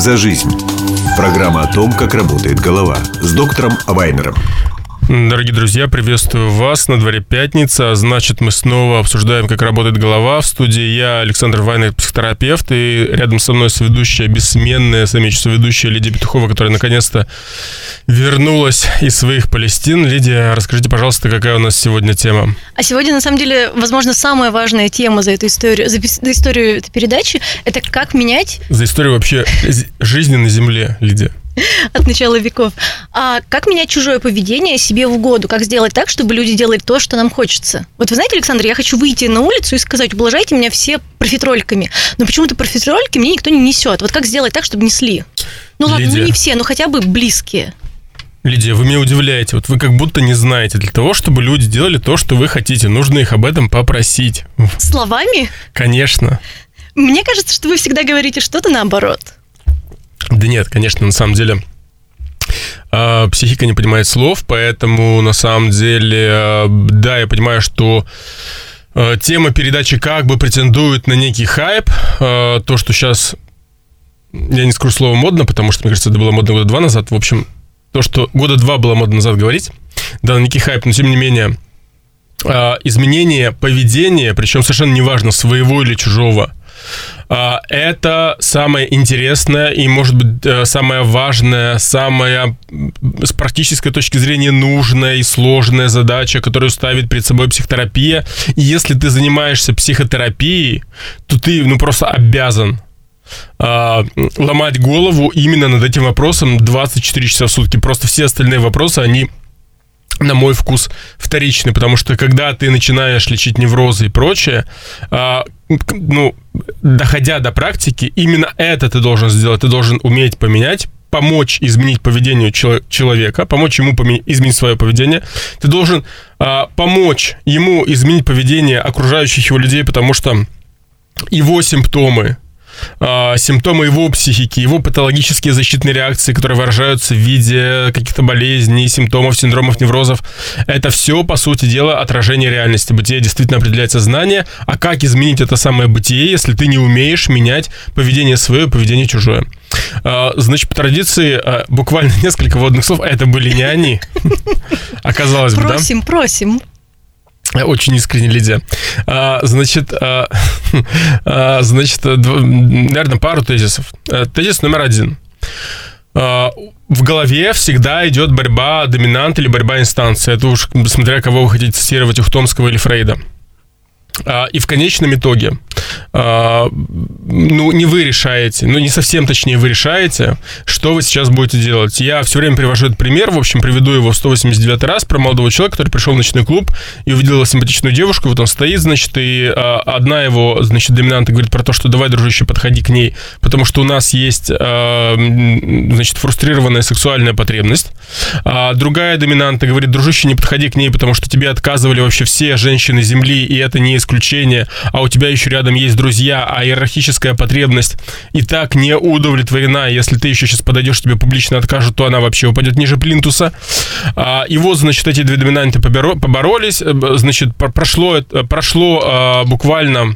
за жизнь». Программа о том, как работает голова, с доктором Вайнером. Дорогие друзья, приветствую вас. На дворе пятница, а значит, мы снова обсуждаем, как работает голова. В студии я, Александр Вайнер, психотерапевт, и рядом со мной соведущая, бессменная, соведущая Лидия Петухова, которая наконец-то вернулась из своих Палестин. Лидия, расскажите, пожалуйста, какая у нас сегодня тема? А сегодня, на самом деле, возможно, самая важная тема за историю этой передачи – это как менять… За историю вообще жизни на Земле, Лидия. От начала веков. А как менять чужое поведение себе в угоду? Как сделать так, чтобы люди делали то, что нам хочется? Вот вы знаете, Александр, я хочу выйти на улицу и сказать: ублажайте меня все профитрольками. Но почему-то профитрольки мне никто не несет. Вот как сделать так, чтобы несли? Ну ладно, Лидия, не все, но хотя бы близкие. Лидия, вы меня удивляете. Вот вы как будто не знаете. Для того, чтобы люди делали то, что вы хотите, нужно их об этом попросить. Словами? Конечно. Мне кажется, что вы всегда говорите что-то наоборот. Да нет, конечно, на самом деле психика не понимает слов, поэтому на самом деле, да, я понимаю, что тема передачи как бы претендует на некий хайп, то, что сейчас, я не скажу слово модно, потому что, мне кажется, это было модно года 2 назад, в общем, то, что года 2 было модно назад говорить, да, на некий хайп, но тем не менее, изменение поведения, причем совершенно неважно, своего или чужого, это самое интересное и, может быть, самая важная, самая с практической точки зрения нужная и сложная задача, которую ставит перед собой психотерапия. И если ты занимаешься психотерапией, то ты просто обязан ломать голову именно над этим вопросом 24 часа в сутки. Просто все остальные вопросы, они, на мой вкус, вторичны, потому что когда ты начинаешь лечить неврозы и прочее, доходя до практики, именно это ты должен сделать. Ты должен уметь поменять, помочь изменить поведение человека, помочь ему изменить свое поведение. Ты должен помочь ему изменить поведение окружающих его людей, потому что его симптомы его психики, его патологические защитные реакции, которые выражаются в виде каких-то болезней, симптомов, синдромов, неврозов, это все, по сути дела, отражение реальности. Бытие действительно определяет сознание. А как изменить это самое бытие, если ты не умеешь менять поведение свое, поведение чужое? Значит, по традиции, буквально несколько вводных слов. Это были не они. Оказалось бы, да? Просим. Очень искренне, Лидия. Значит, наверное, пару тезисов. Тезис номер 1. В голове всегда идет борьба доминант или борьба инстанции. Это уж смотря кого вы хотите цитировать, Ухтомского или Фрейда. И в конечном итоге, не вы решаете, не совсем точнее вы решаете, что вы сейчас будете делать. Я все время привожу этот пример, в общем, приведу его в 189 раз, про молодого человека, который пришел в ночной клуб и увидел симпатичную девушку, вот он стоит, значит, и одна его, значит, доминанта говорит про то, что давай, дружище, подходи к ней, потому что у нас есть, значит, фрустрированная сексуальная потребность. А другая доминанта говорит: дружище, не подходи к ней, потому что тебе отказывали вообще все женщины Земли, и это не исключение, а у тебя еще рядом есть друзья, а иерархическая потребность и так не удовлетворена. Если ты еще сейчас подойдешь, тебе публично откажут, то она вообще упадет ниже плинтуса. И вот, значит, эти две доминанты поборолись. Значит, прошло буквально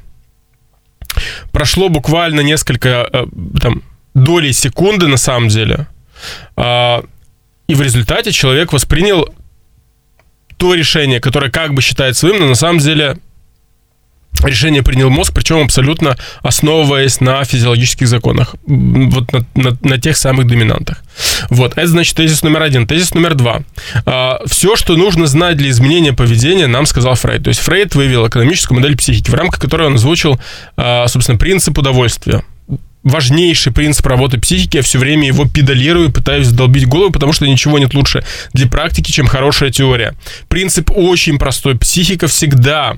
несколько долей секунды, на самом деле. И в результате человек воспринял то решение, которое как бы считает своим, но на самом деле решение принял мозг, причем абсолютно основываясь на физиологических законах, вот на тех самых доминантах. Вот, это значит тезис номер 1. Тезис номер 2. Все, что нужно знать для изменения поведения, нам сказал Фрейд. То есть Фрейд выявил экономическую модель психики, в рамках которой он озвучил, собственно, принцип удовольствия. Важнейший принцип работы психики, я все время его педалирую, пытаюсь вдолбить в голову, потому что ничего нет лучше для практики, чем хорошая теория. Принцип очень простой. Психика всегда...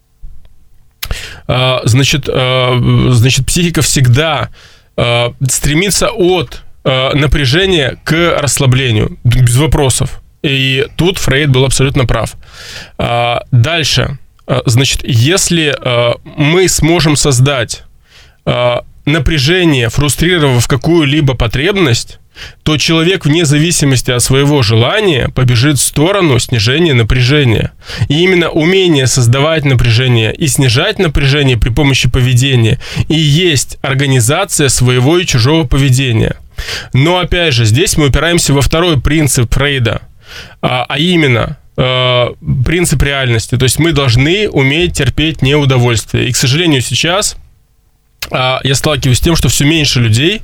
Значит, психика всегда стремится от напряжения к расслаблению, без вопросов. И тут Фрейд был абсолютно прав. Дальше, значит, если мы сможем создать напряжение, фрустрировав какую-либо потребность, то человек вне зависимости от своего желания побежит в сторону снижения напряжения. И именно умение создавать напряжение и снижать напряжение при помощи поведения и есть организация своего и чужого поведения. Но, опять же, здесь мы упираемся во второй принцип Фрейда, а именно принцип реальности. То есть мы должны уметь терпеть неудовольствие. И, к сожалению, сейчас я сталкиваюсь с тем, что все меньше людей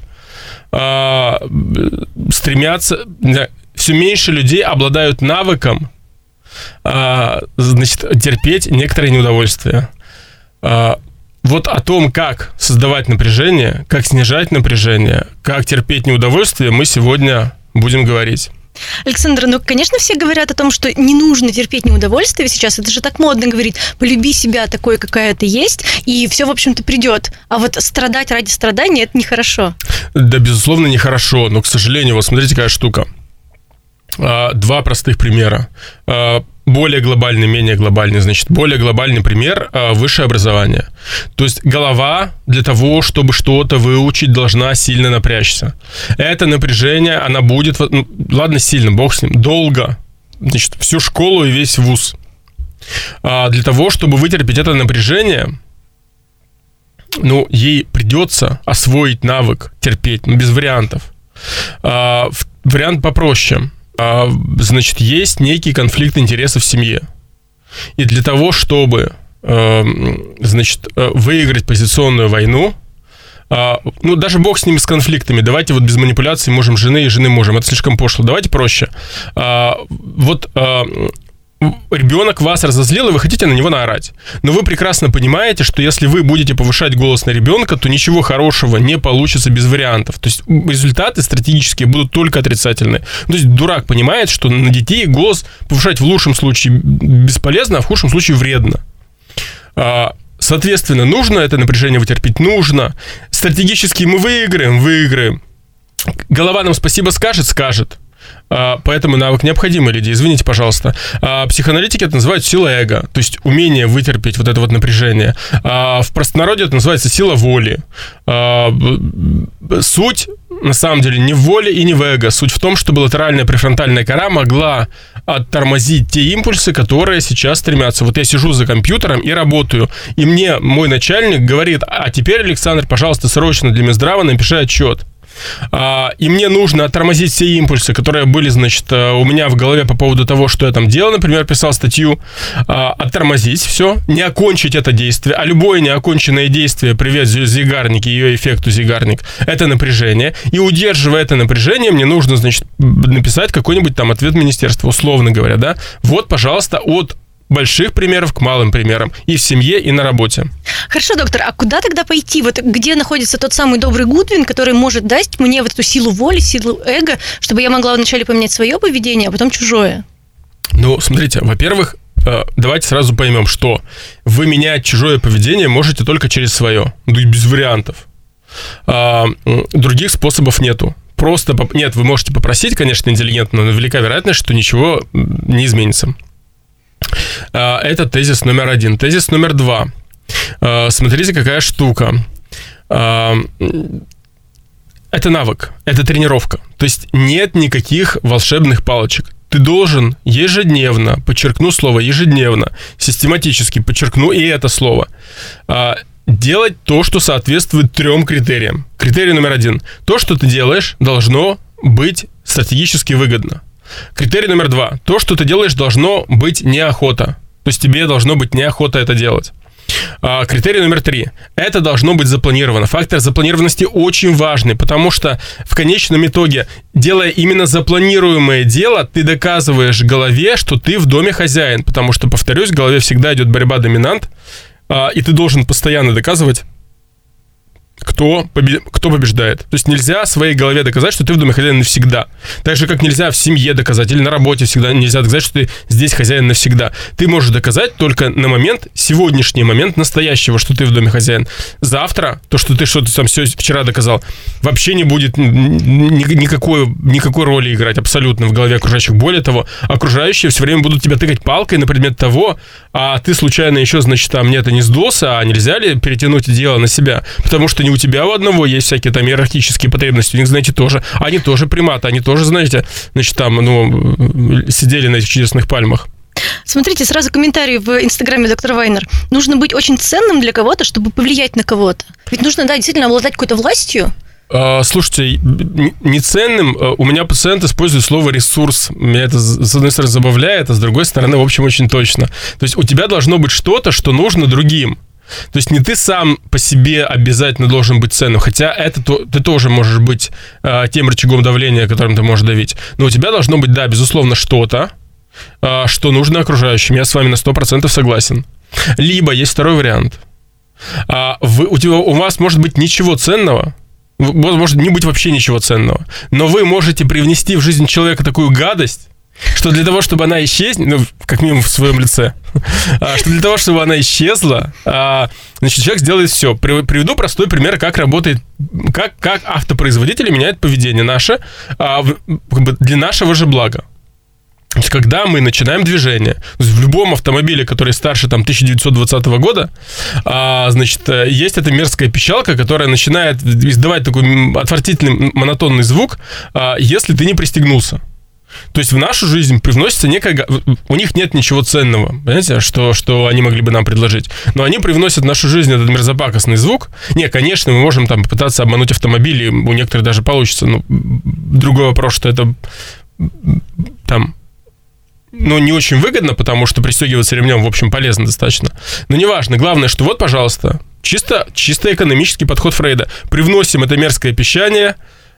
стремятся, все меньше людей обладают навыком, значит, терпеть некоторые неудовольствия. Вот о том, как создавать напряжение, как снижать напряжение, как терпеть неудовольствие, мы сегодня будем говорить. Александр, ну, конечно, все говорят о том, что не нужно терпеть неудовольствие сейчас. Это же так модно говорить. Полюби себя такой, какая ты есть, и все, в общем-то, придет. А вот страдать ради страдания – это нехорошо. Да, безусловно, нехорошо. Но, к сожалению, вот смотрите, какая штука. Два простых примера. Более глобальный, менее глобальный. Значит, более глобальный пример – высшее образование. То есть голова для того, чтобы что-то выучить, должна сильно напрячься. Это напряжение, она будет, ну, ладно, сильно, бог с ним, долго. Значит, всю школу и весь вуз. Для того, чтобы вытерпеть это напряжение, ну, ей придется освоить навык терпеть, ну, без вариантов. Вариант попроще. Значит, есть некий конфликт интересов в семье. И для того, чтобы, значит, выиграть позиционную войну, ну, даже бог с ними, с конфликтами, давайте вот без манипуляций мужем жены и жены мужем, это слишком пошло, давайте проще. Вот ребенок вас разозлил, и вы хотите на него наорать. Но вы прекрасно понимаете, что если вы будете повышать голос на ребенка, то ничего хорошего не получится без вариантов. То есть результаты стратегические будут только отрицательные. То есть дурак понимает, что на детей голос повышать в лучшем случае бесполезно, а в худшем случае вредно. Соответственно, нужно это напряжение вытерпеть? Нужно. Стратегически мы выиграем. Голова нам спасибо скажет. Поэтому навык необходимый, Лидия, извините, пожалуйста. Психоаналитики это называют сила эго, то есть умение вытерпеть вот это вот напряжение. В простонародье это называется сила воли. Суть, на самом деле, не в воле и не в эго. Суть в том, чтобы латеральная префронтальная кора могла оттормозить те импульсы, которые сейчас стремятся. Вот я сижу за компьютером и работаю, и мне мой начальник говорит: а теперь, Александр, пожалуйста, срочно для Минздрава напиши отчет. И мне нужно оттормозить все импульсы, которые были, значит, у меня в голове по поводу того, что я там делал, например, писал статью, оттормозить все, не окончить это действие, а любое неоконченное действие, привет, Зигарник, ее эффекту Зигарник, это напряжение, и удерживая это напряжение, мне нужно, значит, написать какой-нибудь там ответ министерства, условно говоря, да, вот, пожалуйста, от больших примеров к малым примерам. И в семье, и на работе. Хорошо, доктор, а куда тогда пойти? Вот где находится тот самый добрый Гудвин, который может дать мне вот эту силу воли, силу эго, чтобы я могла вначале поменять свое поведение, а потом чужое? Ну, смотрите, во-первых, давайте сразу поймем, что вы менять чужое поведение можете только через свое. Без вариантов. Других способов нету. Просто, нет, вы можете попросить, конечно, интеллигентно, но велика вероятность, что ничего не изменится. Это тезис номер 1. Тезис номер 2. Смотрите, какая штука. Это навык, это тренировка. То есть нет никаких волшебных палочек. Ты должен ежедневно, подчеркну слово ежедневно, систематически подчеркну и это слово, делать то, что соответствует 3 критериям. Критерий номер 1. То, что ты делаешь, должно быть стратегически выгодно. Критерий номер 2. То, что ты делаешь, должно быть неохота. То есть тебе должно быть неохота это делать. Критерий номер 3. Это должно быть запланировано. Фактор запланированности очень важный, потому что в конечном итоге, делая именно запланируемое дело, ты доказываешь голове, что ты в доме хозяин. Потому что, повторюсь, в голове всегда идет борьба доминант, и ты должен постоянно доказывать, кто побеждает. То есть нельзя своей голове доказать, что ты в доме хозяин навсегда. Так же, как нельзя в семье доказать, или на работе всегда нельзя доказать, что ты здесь хозяин навсегда. Ты можешь доказать только на момент, сегодняшний момент настоящего, что ты в доме хозяин. Завтра, то, что ты что-то там вчера доказал, вообще не будет никакой роли играть абсолютно в голове окружающих. Более того, окружающие все время будут тебя тыкать палкой на предмет того, а ты случайно еще, значит, там, нет, не сдулся, а нельзя ли перетянуть дело на себя? Потому что не у тебя у одного есть всякие там иерархические потребности, у них, знаете, тоже. Они тоже приматы, они тоже, знаете, значит, там, сидели на этих чудесных пальмах. Смотрите, сразу комментарий в Инстаграме доктора Вайнер. Нужно быть очень ценным для кого-то, чтобы повлиять на кого-то. Ведь нужно, да, действительно обладать какой-то властью. Слушайте, неценным у меня пациент использует слово «ресурс». Меня это, с одной стороны, забавляет, а с другой стороны, в общем, очень точно. То есть у тебя должно быть что-то, что нужно другим. То есть не ты сам по себе обязательно должен быть ценным, хотя ты тоже можешь быть тем рычагом давления, которым ты можешь давить. Но у тебя должно быть, да, безусловно, что-то, что нужно окружающим. Я с вами на 100% согласен. Либо есть второй вариант. У вас может быть ничего ценного, может не быть вообще ничего ценного, но вы можете привнести в жизнь человека такую гадость, что для того, чтобы она исчезла, как минимум в своем лице, что для того, чтобы она исчезла, значит, человек сделает все. Приведу простой пример, как работает, как автопроизводители меняют поведение наше для нашего же блага. То есть, когда мы начинаем движение, то есть в любом автомобиле, который старше 1920 года, значит, есть эта мерзкая пищалка, которая начинает издавать такой отвратительный монотонный звук, если ты не пристегнулся. То есть в нашу жизнь привносится некая... У них нет ничего ценного, понимаете, что они могли бы нам предложить. Но они привносят в нашу жизнь этот мерзопакостный звук. Не, конечно, мы можем там попытаться обмануть автомобиль, и у некоторых даже получится. Но другой вопрос, что это там... не очень выгодно, потому что пристегиваться ремнем, в общем, полезно достаточно. Но неважно. Главное, что вот, пожалуйста, чисто экономический подход Фрейда. Привносим это мерзкое пищание,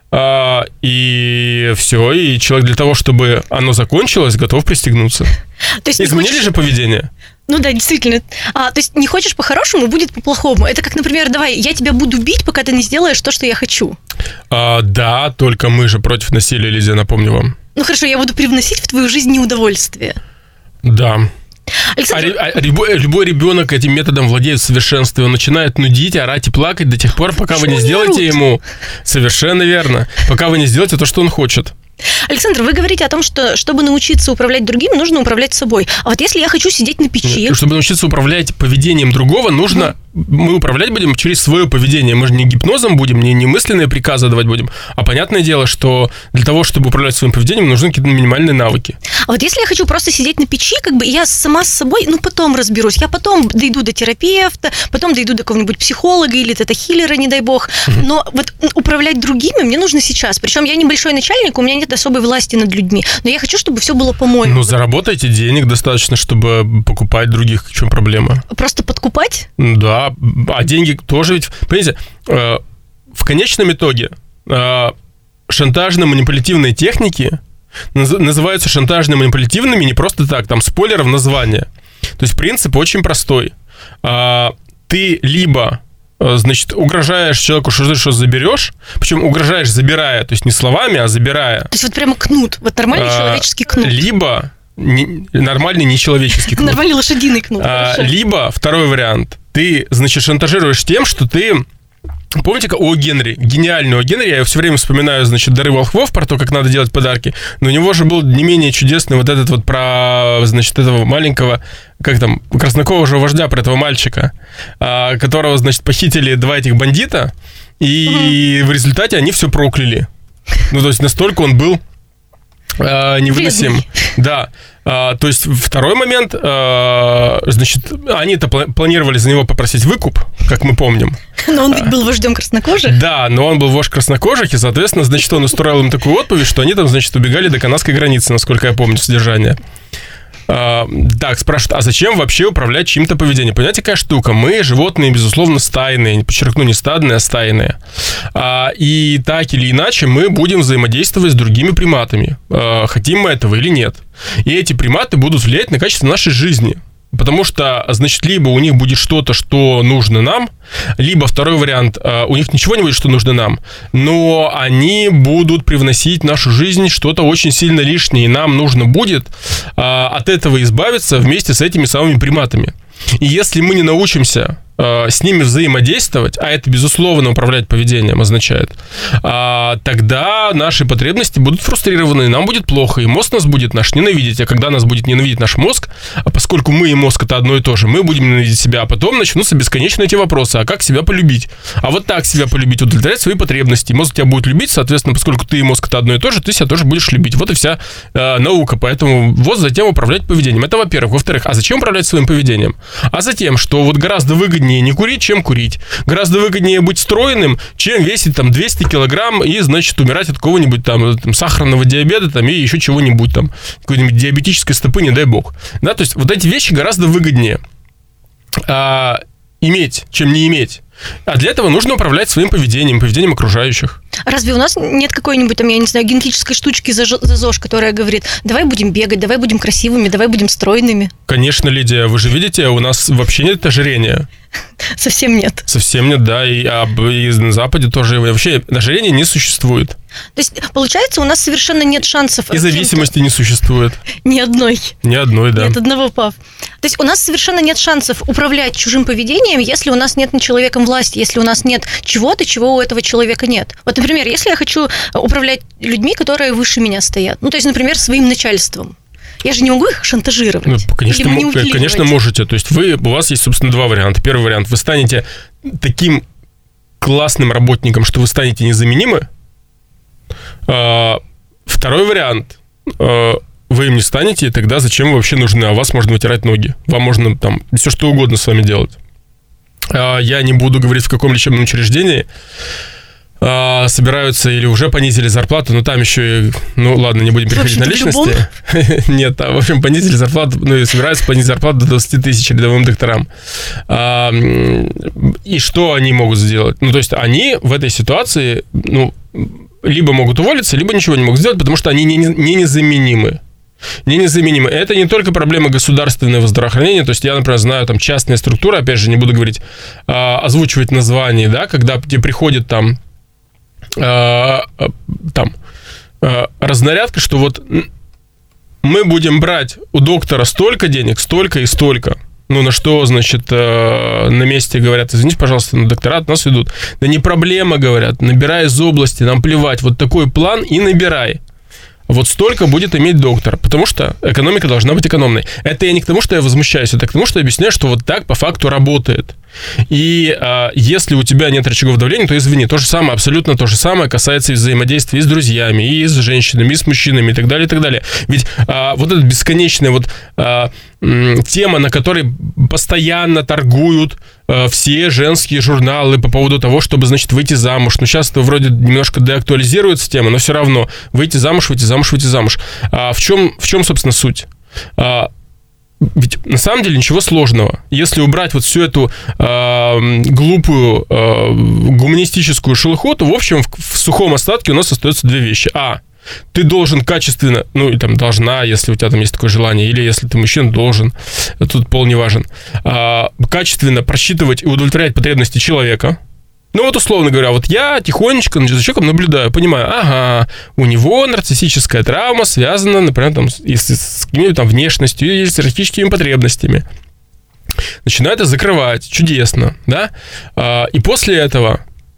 и все. И человек для того, чтобы оно закончилось, готов пристегнуться. То есть изменили же поведение? Ну да, действительно. То есть не хочешь по-хорошему, будет по-плохому. Это как, например, давай, я тебя буду бить, пока ты не сделаешь то, что я хочу. Да, только мы же против насилия, Лидия, напомню вам. Ну хорошо, я буду привносить в твою жизнь неудовольствие. Да. Александр... Любой ребенок этим методом владеет в совершенстве. Он начинает нудить, орать и плакать до тех пор, пока вы не сделаете ему... Совершенно верно. Пока вы не сделаете то, что он хочет. Александр, вы говорите о том, что чтобы научиться управлять другим, нужно управлять собой. А вот если я хочу сидеть на печи... Чтобы научиться управлять поведением другого, нужно... Мы управлять будем через свое поведение. Мы же не гипнозом будем, не мысленные приказы давать будем. А понятное дело, что для того, чтобы управлять своим поведением, нужны какие-то минимальные навыки. А вот если я хочу просто сидеть на печи, я сама с собой, потом разберусь. Я потом дойду до терапевта, потом дойду до какого-нибудь психолога или тета-хиллера, не дай бог. Но вот управлять другими мне нужно сейчас. Причем я небольшой начальник, у меня нет особой власти над людьми. Но я хочу, чтобы все было по-моему. Заработайте денег достаточно, чтобы покупать других. В чем проблема? Просто подкупать? Да. А деньги тоже ведь... Понимаете, в конечном итоге шантажно-манипулятивные техники называются шантажно-манипулятивными не просто так, там спойлер в названии. То есть принцип очень простой. Ты либо, значит, угрожаешь человеку, что заберешь, причем угрожаешь забирая, то есть не словами, а забирая. То есть вот прямо кнут, вот нормальный человеческий кнут. Либо нормальный нечеловеческий кнут. Нормальный лошадиный кнут. Либо второй вариант. Ты, значит, шантажируешь тем, что ты... Помните, О. Генри, гениальный О. Генри, я все время вспоминаю, значит, «Дары волхвов», про то, как надо делать подарки, но у него же был не менее чудесный вот этот вот про, значит, этого маленького, как там, краснокожего вождя, про этого мальчика, которого, значит, похитили два этих бандита, и в результате они все прокляли. То есть настолько он был невыносим. Вредный. Да. То есть второй момент, значит, они-то планировали за него попросить выкуп, как мы помним. Но он ведь был вождем краснокожих. Да, но он был вождь краснокожих, и, соответственно, значит, он устроил им такую отповедь, что они там, значит, убегали до канадской границы, насколько я помню содержание. Так, спрашивают, а зачем вообще управлять чьим-то поведением? Понимаете, какая штука? Мы, животные, безусловно, стайные, подчеркну, не стадные, а стайные. И так или иначе мы будем взаимодействовать с другими приматами, хотим мы этого или нет. И эти приматы будут влиять на качество нашей жизни. Потому что, значит, либо у них будет что-то, что нужно нам, либо второй вариант, у них ничего не будет, что нужно нам, но они будут привносить в нашу жизнь что-то очень сильно лишнее, и нам нужно будет от этого избавиться вместе с этими самыми приматами. И если мы не научимся с ними взаимодействовать, а это, безусловно, управлять поведением означает, тогда наши потребности будут фрустрированы, нам будет плохо, и мозг нас будет наш ненавидеть. А когда нас будет ненавидеть наш мозг, поскольку мы и мозг это одно и то же, мы будем ненавидеть себя, а потом начнутся бесконечно эти вопросы. А как себя полюбить? А вот так себя полюбить, удовлетворять свои потребности. Мозг тебя будет любить, соответственно, поскольку ты и мозг это одно и то же, ты себя тоже будешь любить. Вот и вся наука. Поэтому вот затем управлять поведением. Это во-первых. Во-вторых, а зачем управлять своим поведением? А затем, что вот гораздо выгоднее выгоднее не курить, чем курить. Гораздо выгоднее быть стройным, чем весить там 200 килограмм и, значит, умирать от какого-нибудь там сахарного диабета там, и еще чего-нибудь там, какой-нибудь диабетической стопы, не дай бог. Да, то есть вот эти вещи гораздо выгоднее иметь, чем не иметь. А для этого нужно управлять своим поведением окружающих. Разве у нас нет какой-нибудь, там, я не знаю, генетической штучки за ЗОЖ, которая говорит, давай будем бегать, давай будем красивыми, давай будем стройными? Конечно, Лидия, вы же видите, у нас вообще нет ожирения. Совсем нет. Совсем нет, да, и на Западе тоже вообще ожирения не существует. То есть, получается, у нас совершенно нет шансов. И зависимости не существует. Ни одной. Ни одной, да. Нет одного пав. То есть у нас совершенно нет шансов управлять чужим поведением, если у нас нет над человеком власти, если у нас нет чего-то, чего у этого человека нет. Вот, например, если я хочу управлять людьми, которые выше меня стоят, ну, то есть, например, своим начальством, я же не могу их шантажировать. Ну, конечно, можете. То есть у вас есть, собственно, два варианта. Первый вариант. Вы станете таким классным работником, что вы станете незаменимы. Второй вариант. Вы им не станете, и тогда зачем вы вообще нужны? А вас можно вытирать ноги. Вам можно там все что угодно с вами делать. Я не буду говорить, в каком лечебном учреждении собираются или уже понизили зарплату, но там еще, ну ладно, не будем переходить на личности. Нет, в общем, понизили зарплату, ну и собираются понизить зарплату до 20 тысяч рядовым докторам. И что они могут сделать? Ну, то есть они в этой ситуации, ну, либо могут уволиться, либо ничего не могут сделать, потому что они не незаменимы. Незаменимы. Это не только проблема государственного здравоохранения, то есть я, например, знаю там частные структуры, опять же, не буду говорить, озвучивать название, да, когда тебе приходит там разнарядка, что вот мы будем брать у доктора столько денег, столько и столько. Ну, на что, значит, на месте говорят, извините, пожалуйста, на доктора от нас идут. Да не проблема, говорят, набирай из области, нам плевать, вот такой план и набирай. Вот столько будет иметь доктор, потому что экономика должна быть экономной. Это я не к тому, что я возмущаюсь, это к тому, что я объясняю, что вот так по факту работает. И если у тебя нет рычагов давления, то извини, то же самое, абсолютно то же самое касается и взаимодействия и с друзьями, и с женщинами, и с мужчинами, и так далее, и так далее. Ведь вот эта бесконечная вот тема, на которой постоянно торгуют все женские журналы по поводу того, чтобы, значит, выйти замуж. Ну, сейчас это вроде немножко деактуализируется тема, но все равно выйти замуж, выйти замуж, выйти замуж. В чем, собственно, суть? Ведь на самом деле ничего сложного. Если убрать вот всю эту глупую гуманистическую шелуху, то, в общем, в сухом остатке у нас остаются две вещи. Ты должен качественно, ну, и там должна, если у тебя там есть такое желание, или если ты мужчина, должен, тут пол не важен, качественно просчитывать и удовлетворять потребности человека. Ну, вот, условно говоря, вот я тихонечко за человеком наблюдаю, понимаю, у него нарциссическая травма связана, например, там, с какими-то там внешностью или с эротическими потребностями. Начинаю это закрывать, чудесно, да? И после этого,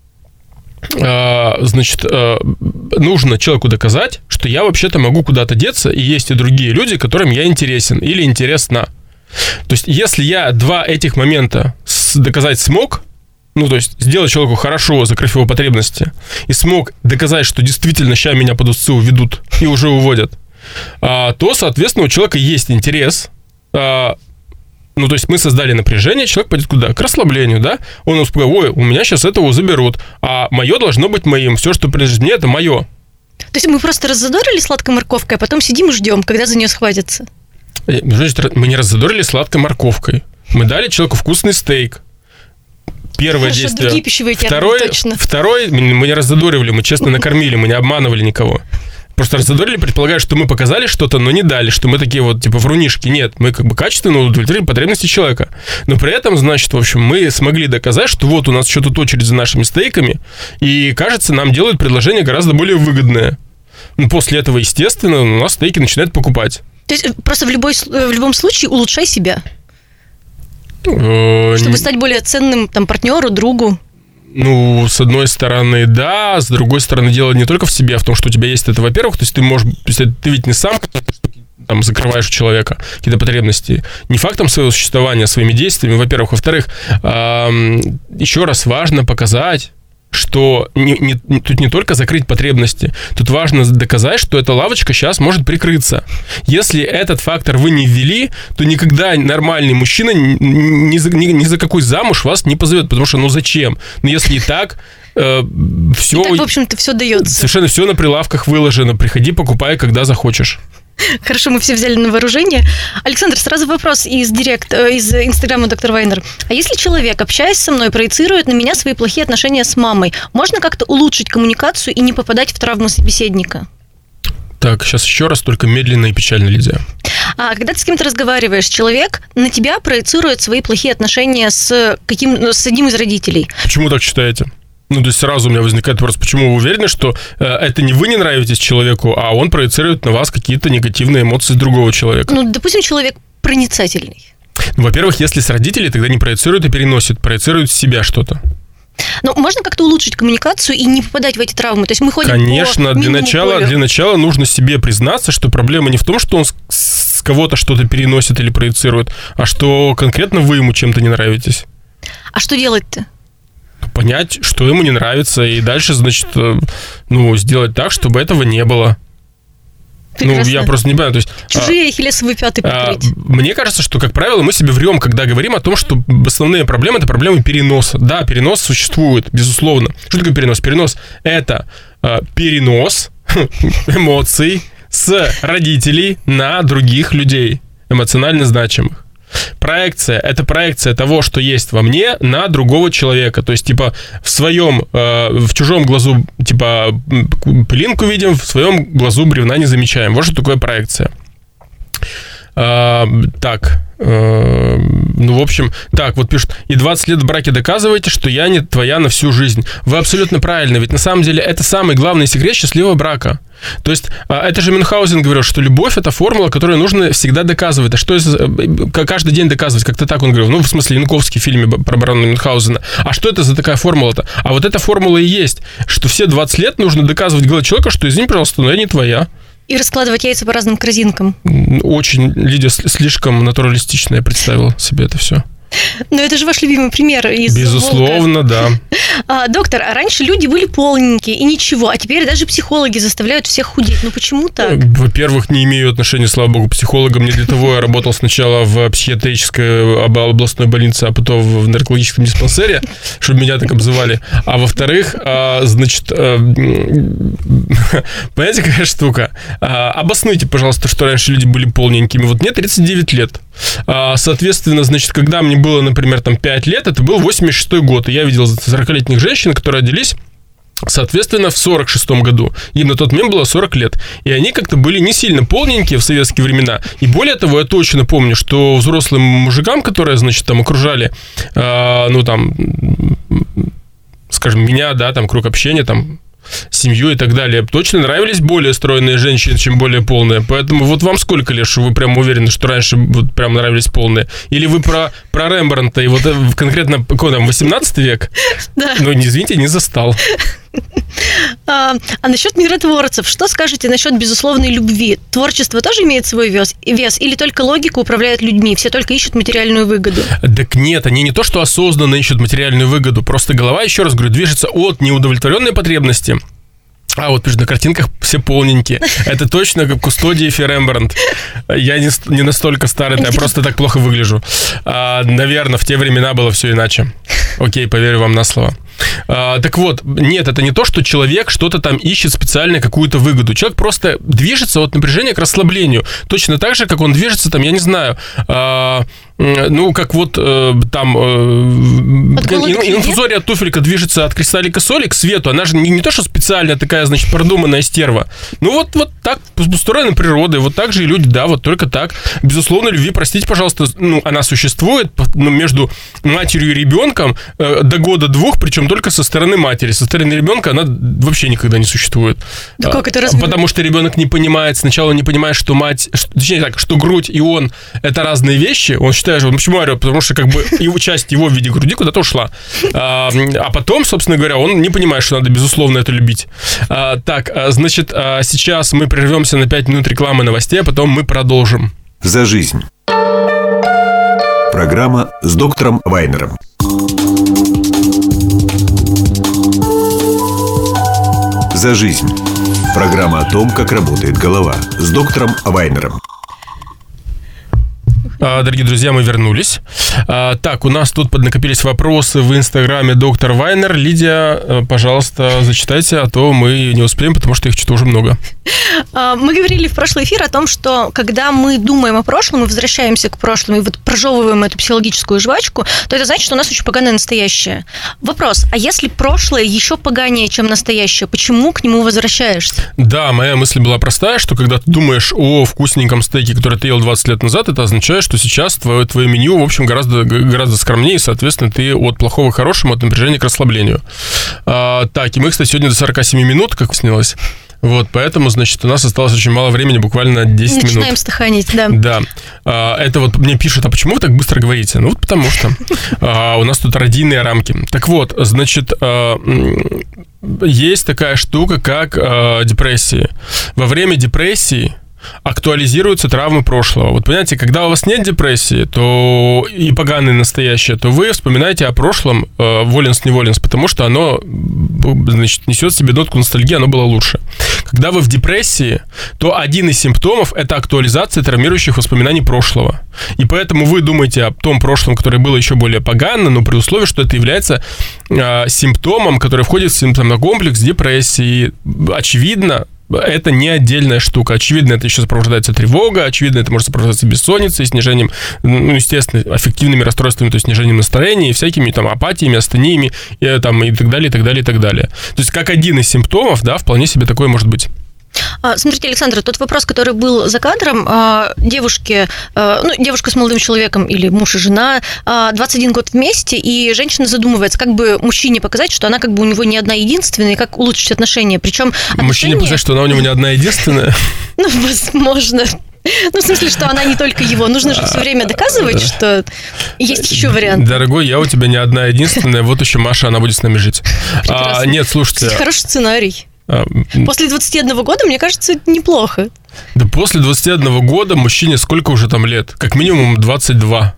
значит, нужно человеку доказать, что я вообще-то могу куда-то деться, и есть и другие люди, которым я интересен или интересна. То есть, если я два этих момента доказать смог, ну, то есть, сделать человеку хорошо, закрыв его потребности, и смог доказать, что действительно сейчас меня под усы уведут и уже уводят, то, соответственно, у человека есть интерес. Ну, то есть, мы создали напряжение, человек пойдет куда? К расслаблению, да? Он успокоит, у меня сейчас этого заберут, а мое должно быть моим. Все, что принадлежит мне, это мое. То есть, мы просто раззадорили сладкой морковкой, а потом сидим и ждем, когда за нее схватятся? Значит, мы не раззадорили сладкой морковкой. Мы дали человеку вкусный стейк. Первое Хорошо, действие. Другие пищевые термины, Второй, мы не раззадоривали, мы честно накормили, мы не обманывали никого. Просто раззадорили, предполагая, что мы показали что-то, но не дали, что мы такие вот, типа, врунишки. Нет, мы как бы качественно удовлетворили потребности человека. Но при этом, значит, в общем, мы смогли доказать, что вот у нас еще тут очередь за нашими стейками, и, кажется, нам делают предложение гораздо более выгодное. Ну, после этого, естественно, у нас стейки начинают покупать. То есть просто в любом случае улучшай себя. Чтобы стать более ценным там партнеру, другу. Ну, с одной стороны, да, с другой стороны, дело не только в себе, а в том, что у тебя есть это, во-первых, то есть ты можешь, то есть ты ведь не сам там закрываешь у человека какие-то потребности, не фактом своего существования, своими действиями, во-первых. Во-вторых, еще раз важно показать, что тут не только закрыть потребности, тут важно доказать, что эта лавочка сейчас может прикрыться. Если этот фактор вы не ввели, то никогда нормальный мужчина ни за какой замуж вас не позовет, потому что, зачем? Но если и так... все, и так, в общем-то, все дается. Совершенно все на прилавках выложено. Приходи, покупай, когда захочешь. Хорошо, мы все взяли на вооружение. Александр, сразу вопрос из Инстаграма доктор Вайнер. А если человек, общаясь со мной, проецирует на меня свои плохие отношения с мамой, можно как-то улучшить коммуникацию и не попадать в травму собеседника? Так, сейчас еще раз, только медленно и печально, Лидия. Когда ты с кем-то разговариваешь, человек на тебя проецирует свои плохие отношения с одним из родителей. Почему так считаете? То есть сразу у меня возникает вопрос, почему вы уверены, что это не вы не нравитесь человеку, а он проецирует на вас какие-то негативные эмоции другого человека? Допустим, человек проницательный. Во-первых, если с родителей, тогда не проецирует, а проецирует в себя что-то. Можно как-то улучшить коммуникацию и не попадать в эти травмы? То есть мы ходим Конечно, для начала нужно себе признаться, что проблема не в том, что он с кого-то что-то переносит или проецирует, а что конкретно вы ему чем-то не нравитесь. А что делать-то? Понять, что ему не нравится, и дальше, значит, сделать так, чтобы этого не было. Прекрасно. Я просто не понимаю. То есть, чужие ахиллесовые пяты покрыть. Мне кажется, что, как правило, мы себе врем, когда говорим о том, что основные проблемы – это проблемы переноса. Да, перенос существует, безусловно. Что такое перенос? Перенос – это перенос эмоций с родителей на других людей, эмоционально значимых. Проекция – это проекция того, что есть во мне, на другого человека. То есть, в чужом глазу, пылинку видим, в своем глазу бревна не замечаем. Вот что такое проекция. Вот пишут, и 20 лет в браке доказываете, что я не твоя на всю жизнь. Вы абсолютно правильно, ведь на самом деле это самый главный секрет счастливого брака. То есть, это же Мюнхгаузен говорил, что любовь – это формула, которую нужно всегда доказывать. А что каждый день доказывать? Как-то так он говорил. В смысле, Янковский в фильме про барона Мюнхгаузена. А что это за такая формула-то? А вот эта формула и есть, что все 20 лет нужно доказывать голове человека, что, извини, пожалуйста, но я не твоя. И раскладывать яйца по разным корзинкам. Очень, Лидия, слишком натуралистично я представил себе это все. Но это же ваш любимый пример из Безусловно, «Волка». Да. Доктор, а раньше люди были полненькие и ничего, а теперь даже психологи заставляют всех худеть. Почему так? Во-первых, не имею отношения, слава богу, к психологам. Не для того я работал сначала в психиатрической областной больнице, а потом в наркологическом диспансере, чтобы меня так обзывали. А во-вторых, понимаете, какая штука? Обоснуйте, пожалуйста, что раньше люди были полненькими. Вот мне 39 лет. Соответственно, когда мне было, например, 5 лет, это был 86-й год, и я видел 40-летних женщин, которые родились, соответственно, в 46-м году. Им на тот момент было 40 лет. И они как-то были не сильно полненькие в советские времена. И более того, я точно помню, что взрослым мужикам, которые, окружали, скажем, меня, круг общения, семью и так далее, точно нравились более стройные женщины, чем более полные. Поэтому вот вам сколько лет, что вы прям уверены, что раньше прям нравились полные? Или вы про Рембрандта и конкретно, 18 век? Да. Извините, не застал. А насчет миротворцев, что скажете насчет безусловной любви? Творчество тоже имеет свой вес? Или только логика управляет людьми? Все только ищут материальную выгоду? Так нет, они не то, что осознанно ищут материальную выгоду, просто голова, еще раз говорю, движется от неудовлетворенной потребности. А вот на картинках все полненькие. Это точно как Кустодиев и Рембрандт. Я не настолько старый, я просто так плохо выгляжу. Наверное, в те времена было все иначе. Окей, поверю вам на слово. Так вот, нет, это не то, что человек что-то там ищет специально какую-то выгоду. Человек просто движется от напряжения к расслаблению. Точно так же, как он движется я не знаю, инфузория от туфелька движется от кристаллика соли к свету. Она же не то, что специально такая, продуманная стерва. Вот так устроена природа. И вот так же и люди, да, вот только так. Безусловно, любви, простите, пожалуйста, она существует между матерью и ребенком до года-двух, причем только со стороны матери. Со стороны ребенка она вообще никогда не существует. Да как это потому что ребенок не понимает, сначала не понимает, что мать, точнее так, что грудь и он – это разные вещи. Он считает, что почему орёт? Потому что часть его в виде груди куда-то ушла. А потом, собственно говоря, он не понимает, что надо безусловно это любить. Сейчас мы прервемся на 5 минут рекламы новостей, а потом мы продолжим. За жизнь. Программа с доктором Вайнером. за жизнь». Программа о том, как работает голова, с доктором Вайнером. Дорогие друзья, мы вернулись. Так, у нас тут поднакопились вопросы в Инстаграме доктор Вайнер. Лидия, пожалуйста, зачитайте, а то мы не успеем, потому что их что-то уже много. Мы говорили в прошлый эфир о том, что когда мы думаем о прошлом и возвращаемся к прошлому, и вот прожевываем эту психологическую жвачку, то это значит, что у нас очень поганое настоящее. Вопрос, а если прошлое еще поганее, чем настоящее, почему к нему возвращаешься? Да, моя мысль была простая, что когда ты думаешь о вкусненьком стейке, который ты ел 20 лет назад, это означает, что сейчас твое меню, в общем, гораздо скромнее, и, соответственно, ты от плохого к хорошему, от напряжения к расслаблению. Так, и мы, кстати, сегодня до 47 минут, как снилось. Вот, поэтому, значит, у нас осталось очень мало времени, буквально 10 минут. Начинаем стаханить, да. Да. Это вот мне пишут, а почему вы так быстро говорите? Ну, вот потому что у нас тут радийные рамки. Так вот, значит, есть такая штука, как депрессия. Во время депрессии актуализируются травмы прошлого. Вот понимаете, когда у вас нет депрессии, то и поганое настоящее, то вы вспоминаете о прошлом воленс-неволенс, потому что оно, значит, несет в себе нотку ностальгии, оно было лучше. Когда вы в депрессии, то один из симптомов – это актуализация травмирующих воспоминаний прошлого. И поэтому вы думаете о том прошлом, которое было еще более поганое, но при условии, что это является симптомом, который входит в симптомный комплекс депрессии. Очевидно, это не отдельная штука. Очевидно, это еще сопровождается тревога, очевидно, это может сопровождаться бессонницей, снижением, естественно, аффективными расстройствами, то есть снижением настроения и всякими там апатиями, астениями и так далее, и так далее, и так далее. То есть как один из симптомов, да, вполне себе такое может быть. Смотрите, Александр, тот вопрос, который был за кадром, девушка с молодым человеком или муж и жена, 21 год вместе, и женщина задумывается, как бы мужчине показать, что она как бы у него не одна единственная, и как улучшить отношения. Причем мужчине показать, что она у него не одна единственная? Ну, возможно. Ну, в смысле, что она не только его. Нужно же все время доказывать, что есть еще вариант. Дорогой, я у тебя не одна единственная, вот еще Маша, она будет с нами жить. Нет, слушайте. Кстати, хороший сценарий. После 21 года, мне кажется, это неплохо. Да после 21 года мужчине сколько уже там лет? Как минимум 22.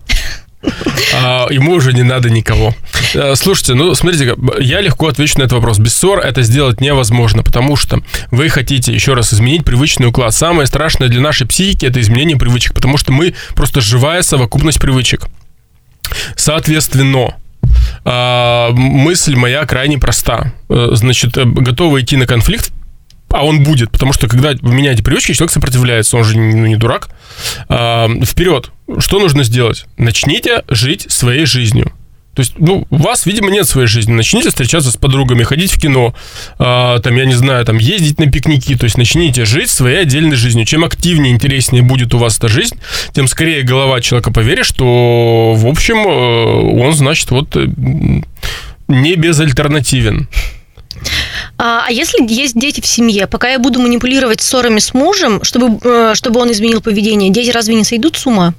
Ему уже не надо никого. Слушайте, ну, смотрите, я легко отвечу на этот вопрос. Без ссор это сделать невозможно, потому что вы хотите, еще раз, изменить привычный уклад. Самое страшное для нашей психики – это изменение привычек, потому что мы просто живая совокупность привычек. Соответственно, мысль моя крайне проста. Значит, готовы идти на конфликт, а он будет, потому что когда вы меняете привычки, человек сопротивляется, он же не дурак. Вперед! Что нужно сделать? Начните жить своей жизнью. То есть, у вас, видимо, нет своей жизни. Начните встречаться с подругами, ходить в кино, там, я не знаю, там, ездить на пикники. То есть, начните жить своей отдельной жизнью. Чем активнее, интереснее будет у вас эта жизнь, тем скорее голова человека поверит, что, в общем, он, значит, вот не безальтернативен. А если есть дети в семье, пока я буду манипулировать ссорами с мужем, чтобы он изменил поведение, дети разве не сойдут с ума?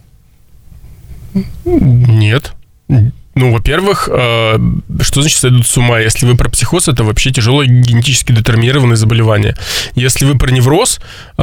Нет. Ну, во-первых, что значит сойдут с ума? Если вы про психоз, это вообще тяжелое генетически детерминированное заболевание. Если вы про невроз,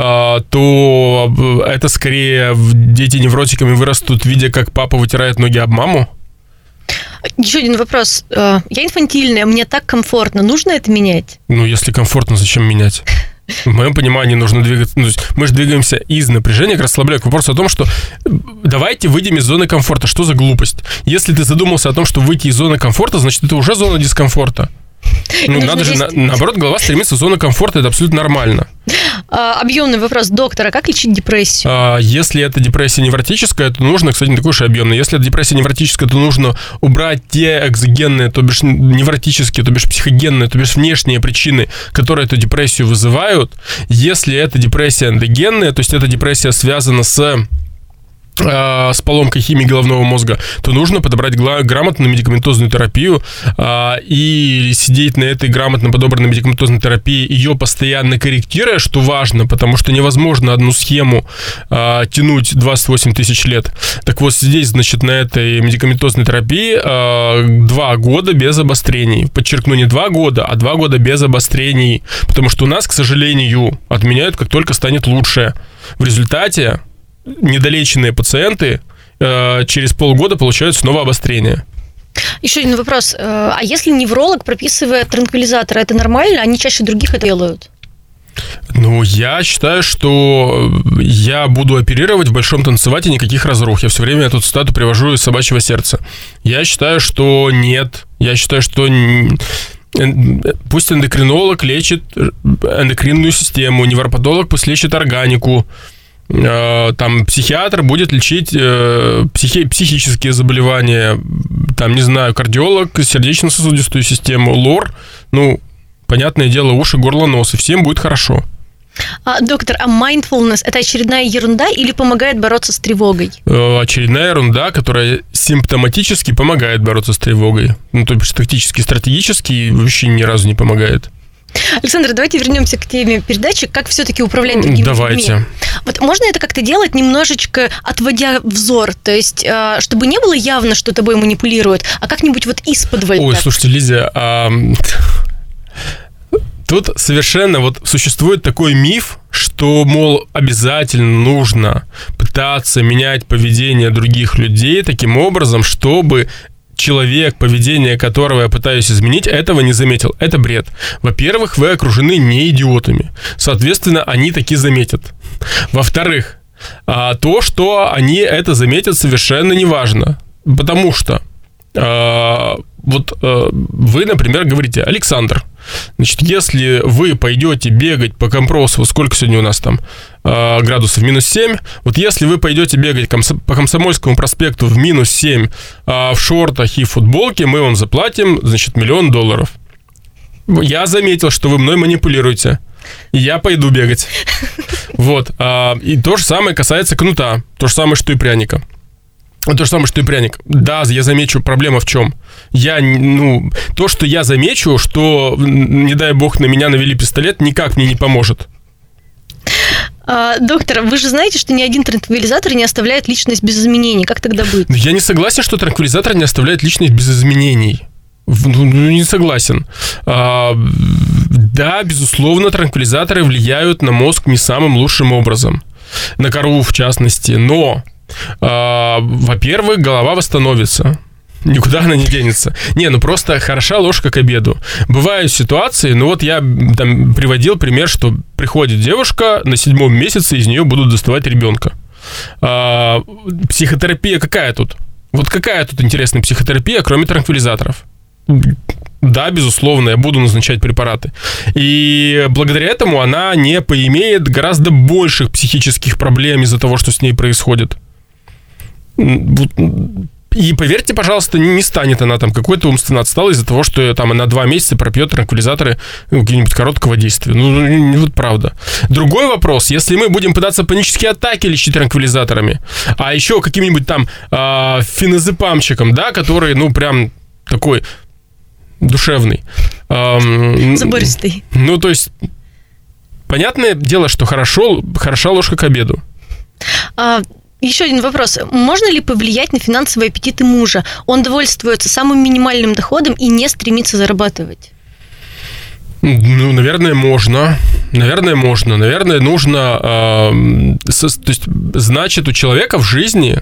то это скорее дети невротиками вырастут, видя, как папа вытирает ноги об маму. Еще один вопрос. Я инфантильная, мне так комфортно. Нужно это менять? Ну, если комфортно, зачем менять? В моем понимании нужно двигаться... Ну, мы же двигаемся из напряжения к расслаблению. К вопросу о том, что давайте выйдем из зоны комфорта. Что за глупость? Если ты задумался о том, что выйти из зоны комфорта, значит, это уже зона дискомфорта. Ну, надо же, наоборот, голова стремится в зону комфорта, это абсолютно нормально. Объемный вопрос доктора, как лечить депрессию? Если это депрессия невротическая, то нужно, кстати, не такой уж и объемный. Если это депрессия невротическая, то нужно убрать те экзогенные, то бишь невротические, то бишь психогенные, то бишь внешние причины, которые эту депрессию вызывают. Если это депрессия эндогенная, то есть эта депрессия связана с поломкой химии головного мозга, то нужно подобрать грамотную медикаментозную терапию и сидеть на этой грамотно подобранной медикаментозной терапии, ее постоянно корректируя, что важно, потому что невозможно одну схему тянуть 28 тысяч лет. Так вот, сидеть, значит, на этой медикаментозной терапии 2 года без обострений. Подчеркну, не 2 года, а 2 года без обострений, потому что у нас, к сожалению, отменяют, как только станет лучше. В результате недолеченные пациенты через полгода получают снова обострение. Еще один вопрос. А если невролог прописывает транквилизаторы, это нормально? Они чаще других это делают? Ну, я считаю, что я буду оперировать в большом танцевате, никаких разрух. Я все время эту цитату привожу из «Собачьего сердца». Я считаю, что нет. Я считаю, что пусть эндокринолог лечит эндокринную систему, невропатолог пусть лечит органику, там психиатр будет лечить психические заболевания, там, не знаю, кардиолог, сердечно-сосудистую систему, лор, ну, понятное дело, уши, горло, нос, и всем будет хорошо. Доктор, а mindfulness – это очередная ерунда или помогает бороться с тревогой? Очередная ерунда, которая симптоматически помогает бороться с тревогой. Ну, то есть тактически, стратегически вообще ни разу не помогает. Александр, давайте вернемся к теме передачи, как все-таки управлять другими людьми. Вот можно это как-то делать, немножечко отводя взор, то есть чтобы не было явно, что тобой манипулируют, а как-нибудь вот исподволь. Ой, слушайте, Лиза, тут совершенно вот существует такой миф, что, мол, обязательно нужно пытаться менять поведение других людей таким образом, чтобы человек, поведение которого я пытаюсь изменить, этого не заметил. Это бред. Во-первых, вы окружены не идиотами. Соответственно, они таки заметят. Во-вторых, то, что они это заметят, совершенно не важно. Потому что вы, например, говорите: Александр, значит, если вы пойдете бегать по Компросову, сколько сегодня у нас там градусов, -7, вот если вы пойдете бегать по Комсомольскому проспекту в -7 в шортах и футболке, мы вам заплатим, значит, $1 миллион. Я заметил, что вы мной манипулируете, и я пойду бегать. Вот. И то же самое касается кнута, то же самое, что и пряника. То же самое, что и пряник. Да, я замечу, проблема в чем? То, что я замечу, что, не дай бог, на меня навели пистолет, никак мне не поможет. Доктор, вы же знаете, что ни один транквилизатор не оставляет личность без изменений. Как тогда быть? Я не согласен, что транквилизатор не оставляет личность без изменений. Не согласен. Да, безусловно, транквилизаторы влияют на мозг не самым лучшим образом. На кору, в частности. Но, во-первых, голова восстановится. Никуда она не денется. Просто хороша ложка к обеду. Бывают ситуации, я там приводил пример, что приходит девушка, на 7-м месяце из нее будут доставать ребенка. Психотерапия какая тут? Вот какая тут интересная психотерапия, кроме транквилизаторов? Да, безусловно, я буду назначать препараты. И благодаря этому она не поимеет гораздо больших психических проблем из-за того, что с ней происходит. И поверьте, пожалуйста, не станет она там какой-то умственно отсталой из-за того, что там она 2 месяца пропьет транквилизаторы какие-нибудь короткого действия. Вот правда. Другой вопрос, если мы будем пытаться панические атаки лечить транквилизаторами, а еще каким-нибудь там феназепамчиком, да, который, прям такой душевный. Забористый. То есть, понятное дело, что хороша ложка к обеду. Еще один вопрос. Можно ли повлиять на финансовые аппетиты мужа? Он довольствуется самым минимальным доходом и не стремится зарабатывать. Наверное, можно. Наверное, нужно... то есть, значит, у человека в жизни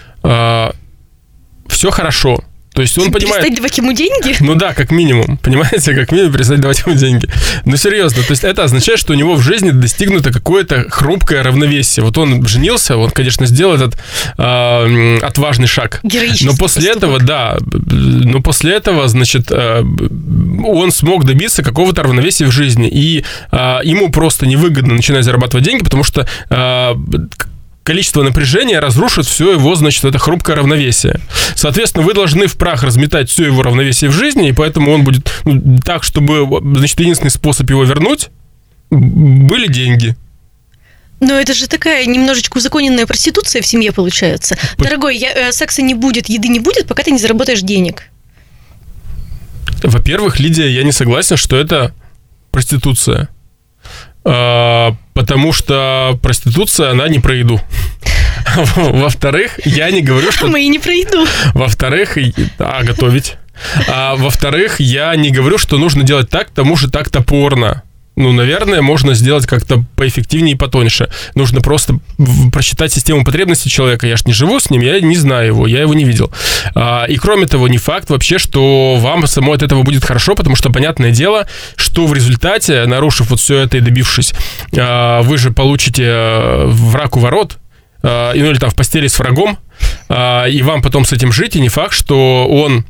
все хорошо. То есть он понимает... Перестать давать ему деньги? Да, как минимум. Понимаете, как минимум перестать давать ему деньги. Серьезно, то есть это означает, что у него в жизни достигнуто какое-то хрупкое равновесие. Вот он женился, он, конечно, сделал этот отважный шаг. Героический но после этого, значит, он смог добиться какого-то равновесия в жизни. И ему просто невыгодно начинать зарабатывать деньги, потому что... количество напряжения разрушит все его, значит, это хрупкое равновесие. Соответственно, вы должны в прах разметать все его равновесие в жизни, и поэтому он будет так, чтобы, значит, единственный способ его вернуть были деньги. Но это же такая немножечко узаконенная проституция в семье получается. Дорогой, секса не будет, еды не будет, пока ты не заработаешь денег. Во-первых, Лидия, я не согласен, что это проституция. Потому что проституция, она не про еду. Во-вторых, я не говорю, что... Мы и не про еду. Во-вторых, готовить. Во-вторых, я не говорю, что нужно делать так, потому что так топорно. наверное, можно сделать как-то поэффективнее и потоньше. Нужно просто просчитать систему потребностей человека. Я ж не живу с ним, я не знаю его, я его не видел. И кроме того, не факт вообще, что вам самой от этого будет хорошо, потому что, понятное дело, что в результате, нарушив вот все это и добившись, вы же получите враг у ворот, или там в постели с врагом, и вам потом с этим жить, и не факт, что он...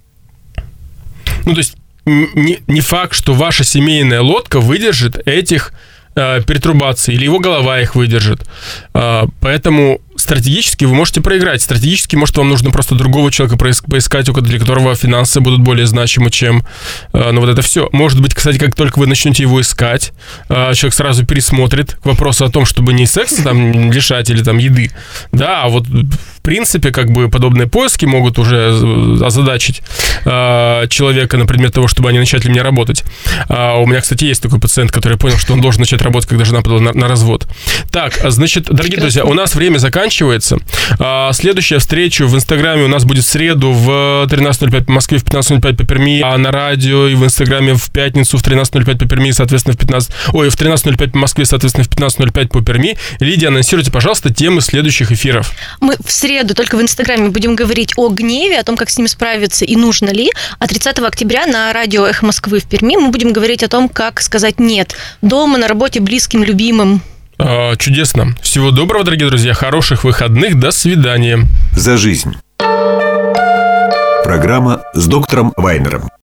то есть не факт, что ваша семейная лодка выдержит этих пертурбаций, или его голова их выдержит. Поэтому стратегически вы можете проиграть. Стратегически, может, вам нужно просто другого человека поискать, для которого финансы будут более значимы, чем вот это все. Может быть, кстати, как только вы начнете его искать, человек сразу пересмотрит к вопросу о том, чтобы не секса там лишать или там еды, да, а вот в принципе, как бы подобные поиски могут уже озадачить человека на предмет того, чтобы они начали мне работать. У меня, кстати, есть такой пациент, который понял, что он должен начать работать, когда жена подала на развод. Так, значит, дорогие друзья, у нас время заканчивается. Следующая встреча в Инстаграме у нас будет в среду в 13:05 по Москве, в 15:05 по Перми, а на радио и в Инстаграме в пятницу в 13:05 по Перми, соответственно, в 13:05 по Москве, соответственно, в 15:05 по Перми. Лидия, анонсируйте, пожалуйста, темы следующих эфиров. Мы в среду только в Инстаграме будем говорить о гневе, о том, как с ним справиться и нужно ли. А 30 октября на радио «Эхо Москвы» в Перми мы будем говорить о том, как сказать «нет» дома, на работе, близким, любимым. Чудесно. Всего доброго, дорогие друзья, хороших выходных, до свидания. «За жизнь». Программа с доктором Вайнером.